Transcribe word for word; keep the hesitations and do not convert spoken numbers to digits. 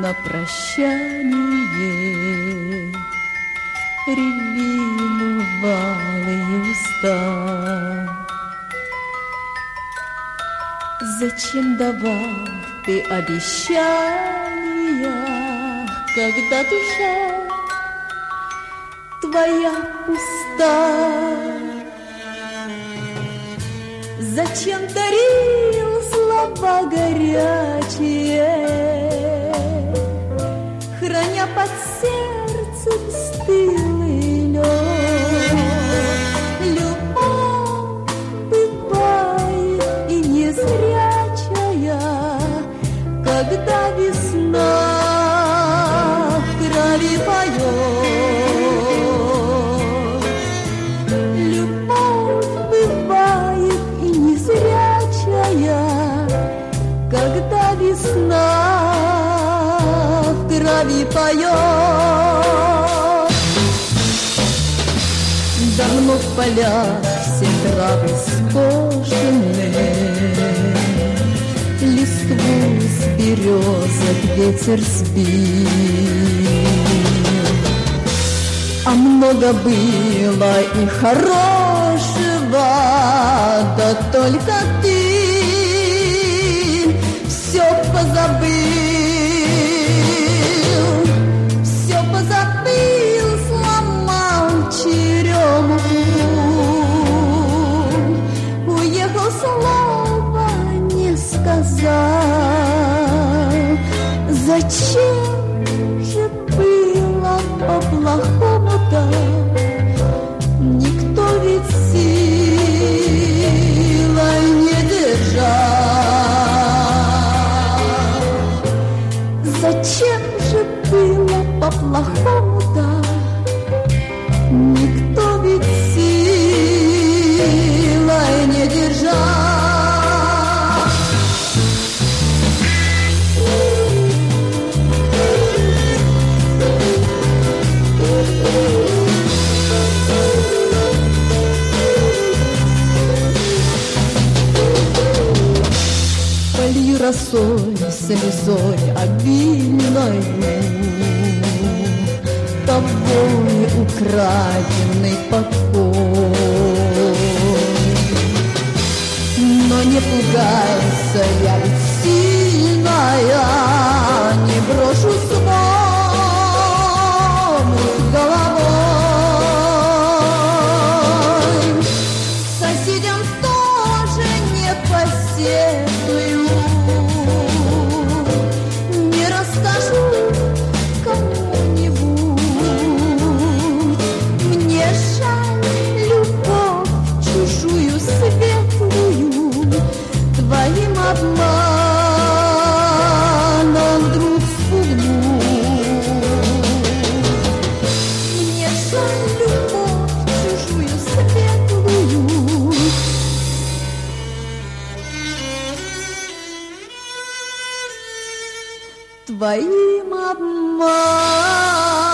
на прощание ревновалые уста. Зачем давал ты обещания, когда душа твоя пуста? Зачем дарил слова горячие, храня под сердцем стылый лед? Любовь бывает и незрячая, когда весна в крови поет. Любовь бывает и незрячая, когда весна в крови поет. Давно в полях все травы скошены, листву с березок ветер сбил. А много было и хорошего, да только ты все позабыл, все позабыл, сломал черемуху, уехал, слова не сказал. Зачем же было по-плохому-то? Никто ведь силой не держал. Зачем же было по-плохому-то? Никто ведь силой не держал. Полью росой, слезой обильною тобой украденный покой. Но не пугайся, я ведь сильная, не брошу звон головой. Соседям тоже не посетую, не расскажу кому-нибудь. Мне жаль любовь чужую светлую, твоим обманом вдруг спугнуть. Мне жаль любовь чужую светлую, твоим обманом